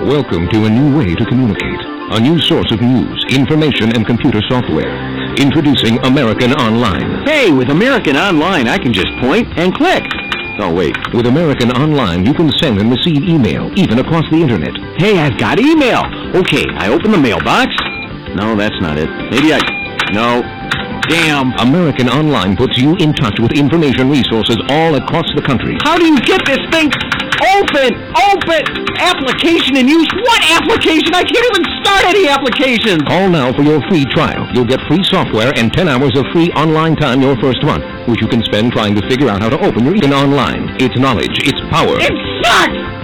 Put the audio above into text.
Welcome to a new way to communicate. A new source of news, information, and computer software. Introducing American Online. Hey, with American Online, I can just point and click. Oh, wait. With American Online, you can send and receive email, even across the internet. Hey, I've got email. Okay, I open the mailbox. No, that's not it. No. Damn. American Online puts you in touch with information resources all across the country. How do you get this thing open? Application in use? What application? I can't even start any applications. Call now for your free trial. You'll get free software and 10 hours of free online time your first month, which you can spend trying to figure out how to open your American Online. It's knowledge. It's power. It sucks!